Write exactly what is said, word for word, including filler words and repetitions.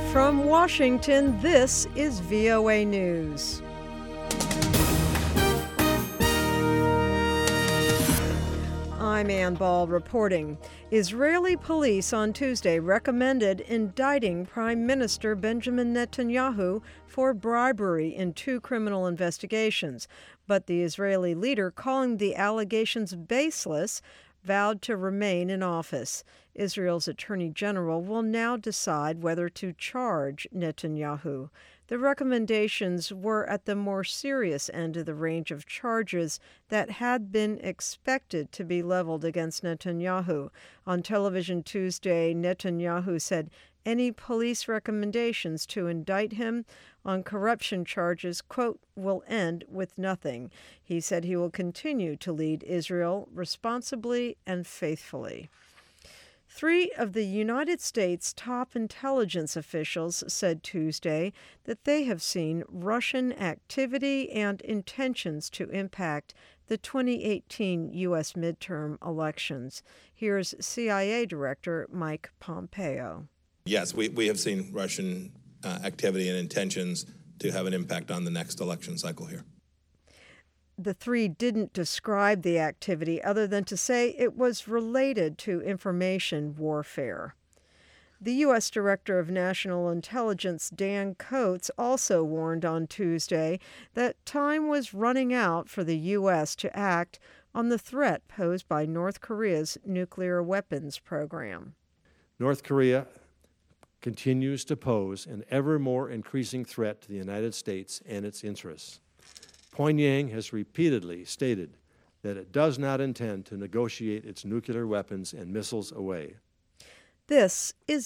From Washington, this is V O A News. I'm Ann Ball reporting. Israeli police on Tuesday recommended indicting Prime Minister Benjamin Netanyahu for bribery in two criminal investigations, but the Israeli leader, calling the allegations baseless, vowed to remain in office. Israel's Attorney General will now decide whether to charge Netanyahu. The recommendations were at the more serious end of the range of charges that had been expected to be leveled against Netanyahu. On television Tuesday, Netanyahu said any police recommendations to indict him on corruption charges, quote, will end with nothing. He said he will continue to lead Israel responsibly and faithfully. Three of the United States' top intelligence officials said Tuesday that they have seen Russian activity and intentions to impact the twenty eighteen U S midterm elections. Here's C I A Director Mike Pompeo. Yes, we, we have seen Russian uh, activity and intentions to have an impact on the next election cycle here. The three didn't describe the activity other than to say it was related to information warfare. The U S Director of National Intelligence, Dan Coats, also warned on Tuesday that time was running out for the U S to act on the threat posed by North Korea's nuclear weapons program. North Korea continues to pose an ever more increasing threat to the United States and its interests. Pyongyang has repeatedly stated that it does not intend to negotiate its nuclear weapons and missiles away. This is